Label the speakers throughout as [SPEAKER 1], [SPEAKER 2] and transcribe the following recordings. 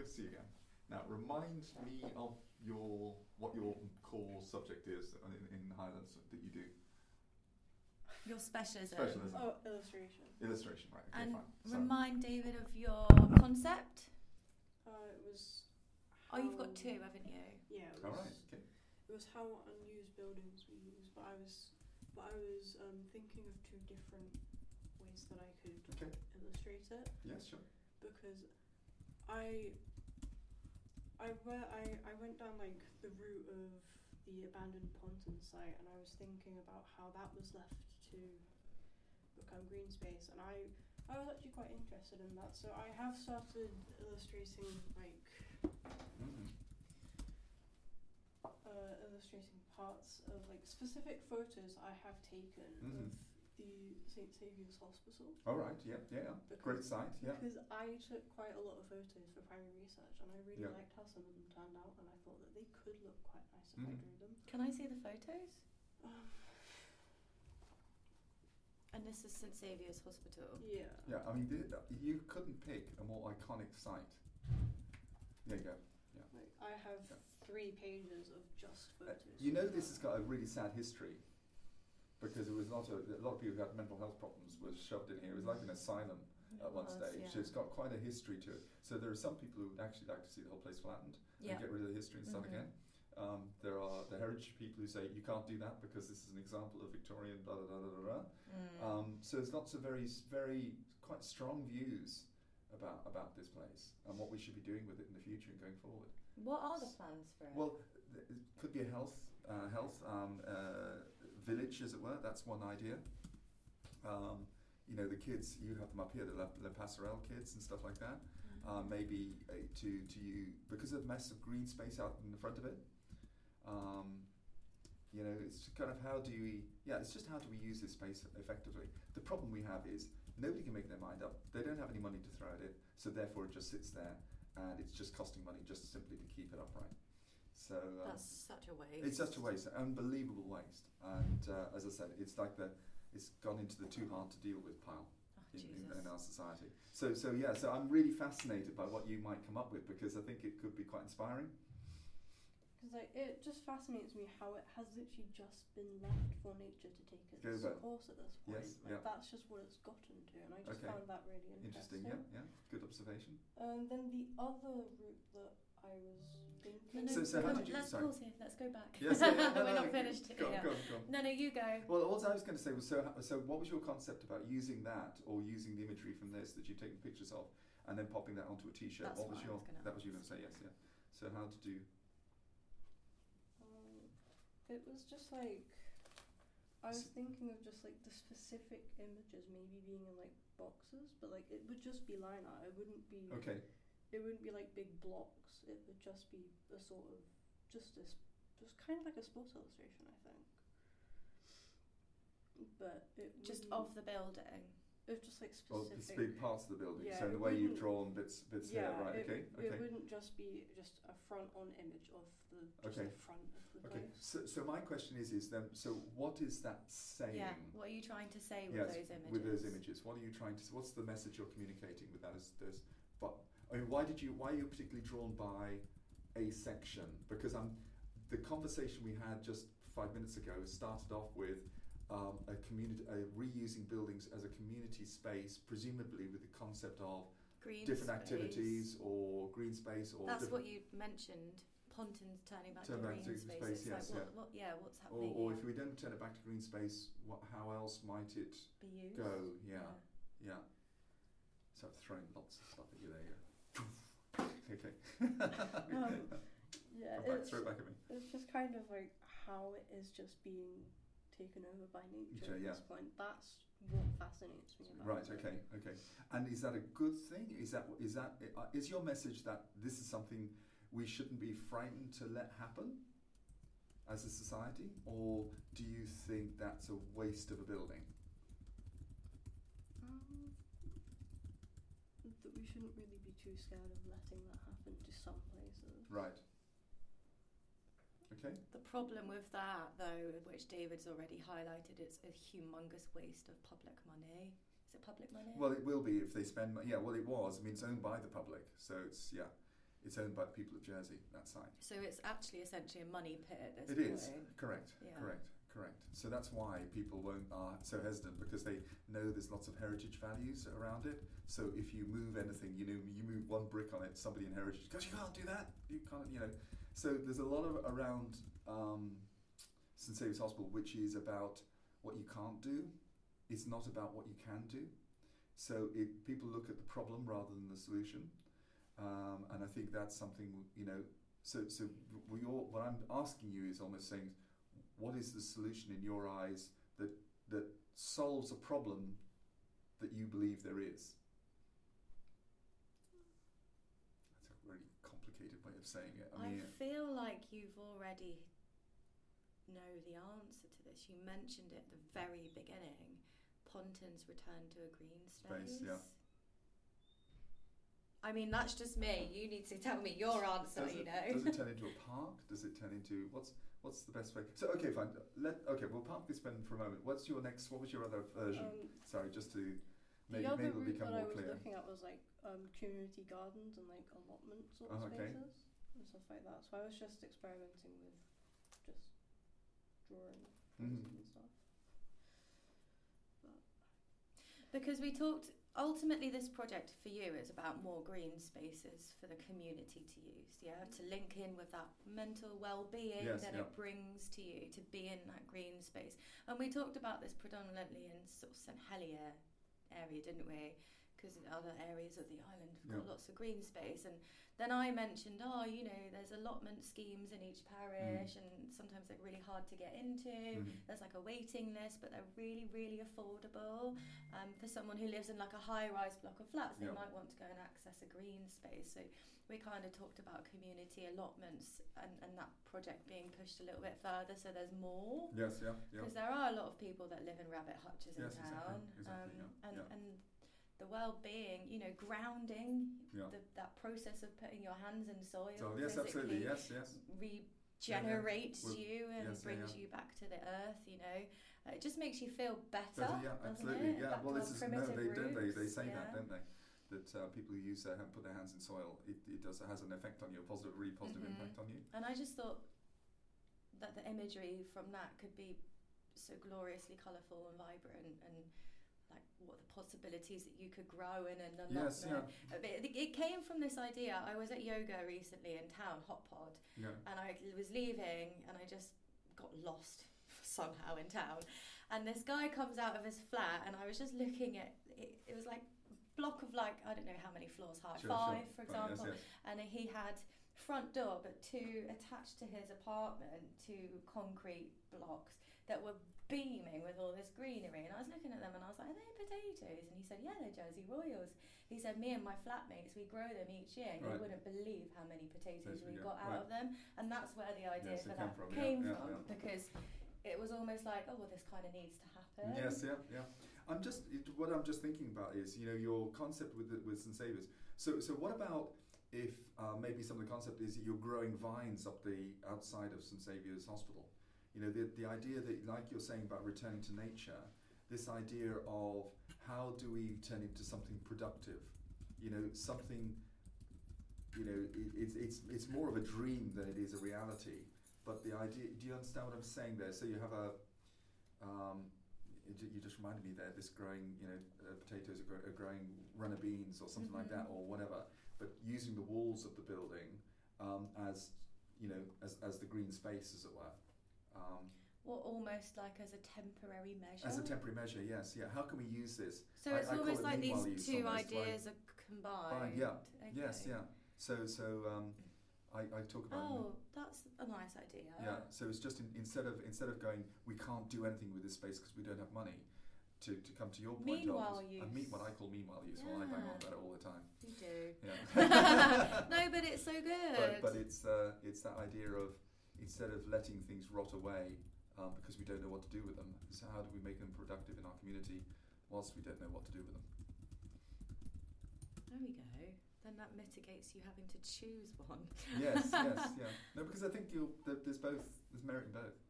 [SPEAKER 1] Good to see you again. Now, remind me of what your core subject is in Highlands that you do.
[SPEAKER 2] Your specialism.
[SPEAKER 3] Oh, illustration.
[SPEAKER 1] Illustration, right. Okay,
[SPEAKER 2] and
[SPEAKER 1] fine.
[SPEAKER 2] Remind David of your concept.
[SPEAKER 3] It was.
[SPEAKER 2] You've got two, haven't you?
[SPEAKER 3] Yeah.
[SPEAKER 1] All right. Okay.
[SPEAKER 3] It was how unused buildings we use, but I was thinking of two different ways that I could illustrate it.
[SPEAKER 1] Yes, sure.
[SPEAKER 3] Because I went down like the route of the abandoned Ponton site, and I was thinking about how that was left to become green space, and I was actually quite interested in that. So I have started illustrating illustrating parts of like specific photos I have taken of the St Saviour's Hospital.
[SPEAKER 1] All right. Yeah. Great site. Yeah.
[SPEAKER 3] Because I took quite a lot of photos for primary research, and I really liked how some of them turned out, and I thought that they could look quite nice if I drew them.
[SPEAKER 2] Can I see the photos? And this is St Saviour's Hospital.
[SPEAKER 3] Yeah.
[SPEAKER 1] Yeah. I mean, you couldn't pick a more iconic site. There you go. Yeah.
[SPEAKER 3] Like I have 3 pages of just photos.
[SPEAKER 1] You know, this has got a really sad history. Because it was a lot of people who had mental health problems were shoved in here. It was like an asylum at one stage. Yeah. So it's got quite a history to it. So there are some people who would actually like to see the whole place flattened and get rid of the history and start again. There are the heritage people who say you can't do that because this is an example of Victorian blah blah blah blah blah. So there's lots of very very quite strong views about this place and what we should be doing with it in the future and going forward.
[SPEAKER 2] What are the plans for it?
[SPEAKER 1] Well, it could be a health village, as it were. That's one idea. You know, the kids, you have them up here, the Le Passerelle kids and stuff like that. Maybe to you, because of the mess of green space out in the front of it. You know, it's kind of it's just how do we use this space effectively. The problem we have is nobody can make their mind up. They don't have any money to throw at it, so therefore it just sits there and it's just costing money just simply to keep it upright. So
[SPEAKER 2] that's such a waste.
[SPEAKER 1] It's such a waste, unbelievable waste. And as I said, it's like it's gone into the too hard to deal with pile in our society. So I'm really fascinated by what you might come up with because I think it could be quite inspiring.
[SPEAKER 3] Because it just fascinates me how it has literally just been left for nature to take its course at this point.
[SPEAKER 1] Yes,
[SPEAKER 3] that's just what it's gotten to, and I just found that really interesting.
[SPEAKER 1] Yeah, good observation.
[SPEAKER 3] And then the other route that I was thinking.
[SPEAKER 1] So how did you decide?
[SPEAKER 2] Let's pause here. Let's go back.
[SPEAKER 1] Yes,
[SPEAKER 2] we're not finished.
[SPEAKER 1] Go on.
[SPEAKER 2] No, you go.
[SPEAKER 1] Well, all I was going to say was, so what was your concept about using that or using the imagery from this that you've taken pictures of and then popping that onto a T-shirt?
[SPEAKER 2] That was you
[SPEAKER 1] going to say? Yes, yeah. So how did you?
[SPEAKER 3] It was just like I was thinking of just like the specific images maybe being in like boxes, but like it would just be line art. It wouldn't be It wouldn't be like big blocks. It would just be a sort of just kind of like a sports illustration, I think. But it
[SPEAKER 2] just of the building.
[SPEAKER 3] It was just like
[SPEAKER 1] Oh,
[SPEAKER 3] specific.
[SPEAKER 1] the big parts of the building.
[SPEAKER 3] Yeah,
[SPEAKER 1] so the way you've drawn bits here, right? Okay.
[SPEAKER 3] It wouldn't just be just a front-on image of the front of the place.
[SPEAKER 1] So my question is then, so what is that saying?
[SPEAKER 2] Yeah. What are you trying to say with those images?
[SPEAKER 1] With those images, what are you trying to? What's the message you're communicating with that? I mean, why are you particularly drawn by a section? Because the conversation we had just 5 minutes ago started off with reusing buildings as a community space, presumably with the concept of
[SPEAKER 2] green
[SPEAKER 1] different
[SPEAKER 2] space.
[SPEAKER 1] Activities or green space, or
[SPEAKER 2] that's what you mentioned. Ponton's turning back to green space.
[SPEAKER 1] Yes,
[SPEAKER 2] what's happening?
[SPEAKER 1] Or if we don't turn it back to green space, how else might it
[SPEAKER 2] be used?
[SPEAKER 1] Go? Yeah. So I've thrown lots of stuff at you there. Okay. Throw it back at me.
[SPEAKER 3] It's just kind of like how it is just being taken over by nature at this point. That's what fascinates me about it.
[SPEAKER 1] Right. Okay. And is that a good thing? Is your message that this is something we shouldn't be frightened to let happen as a society, or do you think that's a waste of a building?
[SPEAKER 3] That we shouldn't really be too scared of letting that happen to some places.
[SPEAKER 1] Right. Okay.
[SPEAKER 2] The problem with that, though, which David's already highlighted, it's a humongous waste of public money. Is it public money?
[SPEAKER 1] Well, it will be if they spend. Yeah. Well, it was. I mean, it's owned by the public, so it's It's owned by the people of Jersey, that site.
[SPEAKER 2] So it's actually essentially a money pit at this
[SPEAKER 1] point. It is, correct,
[SPEAKER 2] yeah.
[SPEAKER 1] correct. So that's why people are so hesitant, because they know there's lots of heritage values around it. So if you move anything, you move one brick on it, somebody in heritage goes, you can't do that, you can't, So there's a lot of around St Saviour's Hospital, which is about what you can't do. It's not about what you can do. So people look at the problem rather than the solution. And I think that's something, so what I'm asking you is almost saying, what is the solution in your eyes that solves a problem that you believe there is? That's a really complicated way of saying it.
[SPEAKER 2] I feel like you've already know the answer to this. You mentioned it at the very beginning. Ponton's return to a green space. Yeah. I mean, that's just me. You need to tell me your answer.
[SPEAKER 1] Does it turn into a park? Does it turn into what's the best way? So okay, fine. We'll park this pen for a moment. What was your other version? Sorry, just to maybe it'll become more clear.
[SPEAKER 3] The other route that I was looking at was like community gardens and like allotment sort of spaces and stuff like that. So I was just experimenting with just drawing and stuff.
[SPEAKER 2] Because we talked. Ultimately, this project for you is about more green spaces for the community to use, to link in with that mental well-being that it brings to you, to be in that green space. And we talked about this predominantly in sort of St Helier area, didn't we? Because other areas of the island have got lots of green space. And then I mentioned, there's allotment schemes in each parish, and sometimes they're really hard to get into. There's like a waiting list, but they're really, really affordable. For someone who lives in like a high-rise block of flats, they might want to go and access a green space. So we kind of talked about community allotments and that project being pushed a little bit further, so there's more.
[SPEAKER 1] Yes,
[SPEAKER 2] Because there are a lot of people that live in rabbit hutches in town.
[SPEAKER 1] Exactly.
[SPEAKER 2] And the well-being, grounding, that process of putting your hands in soil.
[SPEAKER 1] So, yes, absolutely, yes.
[SPEAKER 2] Regenerates you and brings you back to the earth. It just makes you feel better.
[SPEAKER 1] Absolutely.
[SPEAKER 2] It?
[SPEAKER 1] Yeah.
[SPEAKER 2] Well,
[SPEAKER 1] this is they say
[SPEAKER 2] that,
[SPEAKER 1] don't they? That people who put their hands in soil, it has an effect on you, really positive impact on you.
[SPEAKER 2] And I just thought that the imagery from that could be so gloriously colourful and vibrant, and like what the possibilities that you could grow in and unlock. It came from this idea. I was at yoga recently in town, Hot Pod, and I was leaving and I just got lost somehow in town, and this guy comes out of his flat, and I was just looking at it. It was like a block of like, I don't know how many floors high, 5 for example, and he had front door but 2 attached to his apartment, 2 concrete blocks that were beaming with all this greenery, and I was looking at them and I was like, are they potatoes? And he said, yeah, they're Jersey Royals. He said, me and my flatmates, we grow them each year, and you wouldn't believe how many potatoes we got out of them. And that's where the idea for that came from, because it was almost like, oh well, this kind of needs to happen.
[SPEAKER 1] What I'm just thinking about is, your concept with St Saviour's. So what about if maybe some of the concept is that you're growing vines up the outside of St Saviour's Hospital? The idea that, like you're saying about returning to nature, this idea of how do we turn into something productive? Something, it's more of a dream than it is a reality. But the idea, do you understand what I'm saying there? So you have you just reminded me there, this growing, potatoes are growing runner beans or something like that, or whatever, but using the walls of the building as the green space, as it were.
[SPEAKER 2] Almost like as a temporary measure.
[SPEAKER 1] As a temporary measure, yes, yeah. How can we use this?
[SPEAKER 2] So it's almost like these 2 ideas are combined. Okay.
[SPEAKER 1] Yes, yeah. So I talk about.
[SPEAKER 2] Oh, that's a nice idea.
[SPEAKER 1] Yeah. So it's just instead of going, we can't do anything with this space because we don't have money. To come to your point,
[SPEAKER 2] meanwhile use.
[SPEAKER 1] What I call meanwhile use. Well, I bang on about it all the time.
[SPEAKER 2] You do.
[SPEAKER 1] Yeah.
[SPEAKER 2] No, but it's so good.
[SPEAKER 1] But it's that idea of, instead of letting things rot away because we don't know what to do with them, so how do we make them productive in our community whilst we don't know what to do with them?
[SPEAKER 2] There we go. Then that mitigates you having to choose one.
[SPEAKER 1] Yes, yeah. No, because I think there's merit in both.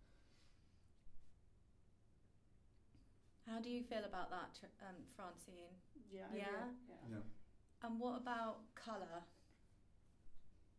[SPEAKER 2] How do you feel about that, Francine?
[SPEAKER 3] Yeah.
[SPEAKER 2] And what about colour?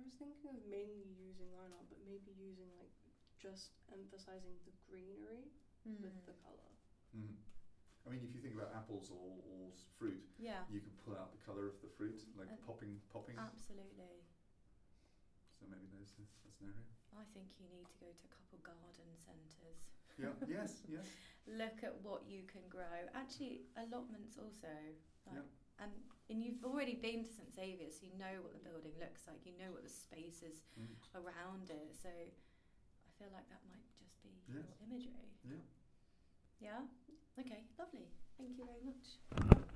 [SPEAKER 3] was thinking of mainly using line art, but maybe using like just emphasizing the greenery with the colour.
[SPEAKER 1] I mean, if you think about apples or fruit, you can pull out the colour of the fruit, like popping.
[SPEAKER 2] Absolutely.
[SPEAKER 1] So maybe that's an area.
[SPEAKER 2] I think you need to go to a couple garden centres.
[SPEAKER 1] Yeah. Yes.
[SPEAKER 2] Look at what you can grow. Actually, allotments also. And you've already been to St Saviour's, so you know what the building looks like. You know what the space is around it. So I feel like that might just be your imagery.
[SPEAKER 1] Yeah.
[SPEAKER 2] Yeah? Okay, lovely. Thank you very much.